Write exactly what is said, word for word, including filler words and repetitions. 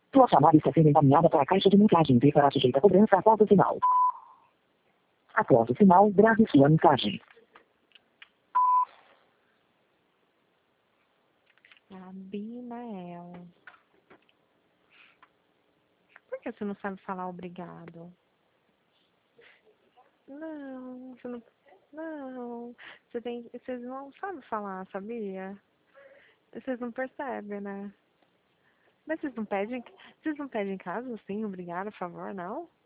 Sua chamada está sendo encaminhada para a caixa de mensagem e será sujeita a cobrança após o sinal. Após o sinal, grave sua mensagem. Abimael. Por que você não sabe falar obrigado? Não, você não. Não. Você tem. Vocês não sabem falar, sabia? Vocês não percebem, né? Mas vocês não pedem. Vocês não pedem em casa, assim, obrigado, por favor, não?